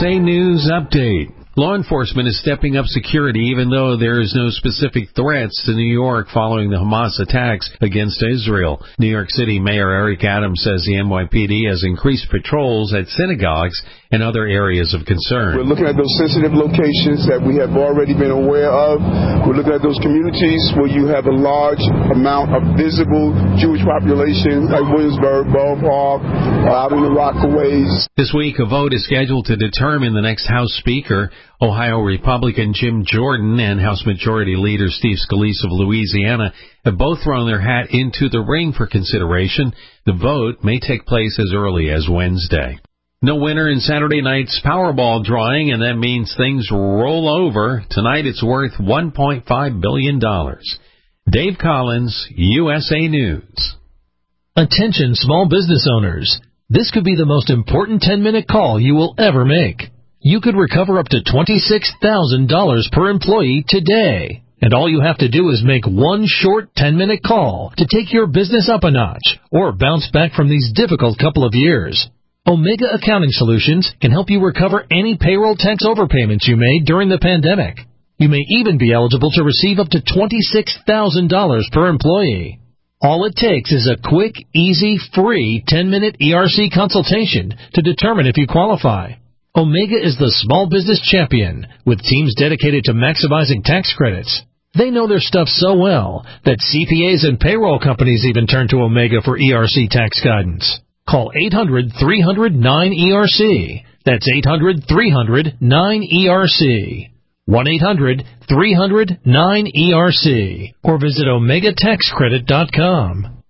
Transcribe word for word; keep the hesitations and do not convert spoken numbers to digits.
A News Update. Law enforcement is stepping up security even though there is no specific threats to New York following the Hamas attacks against Israel. New York City Mayor Eric Adams says the N Y P D has increased patrols at synagogues and other areas of concern. We're looking at those sensitive locations that we have already been aware of. We're looking at those communities where you have a large amount of visible Jewish population, like Williamsburg, Borough Park, out in the Rockaways. This week, a vote is scheduled to determine the next House Speaker. Ohio Republican Jim Jordan and House Majority Leader Steve Scalise of Louisiana have both thrown their hat into the ring for consideration. The vote may take place as early as Wednesday. No winner in Saturday night's Powerball drawing, and that means things roll over. Tonight it's worth one point five billion dollars. Dave Collins, U S A News. Attention small business owners. This could be the most important ten-minute call you will ever make. You could recover up to twenty-six thousand dollars per employee today. And all you have to do is make one short ten-minute call to take your business up a notch or bounce back from these difficult couple of years. Omega Accounting Solutions can help you recover any payroll tax overpayments you made during the pandemic. You may even be eligible to receive up to twenty-six thousand dollars per employee. All it takes is a quick, easy, free ten-minute E R C consultation to determine if you qualify. Omega is the small business champion with teams dedicated to maximizing tax credits. They know their stuff so well that C P As and payroll companies even turn to Omega for E R C tax guidance. Call eight hundred, three hundred, nine E R C. That's eight hundred, three hundred, nine E R C. one eight hundred, three hundred, nine E R C. Or visit omega tax credit dot com.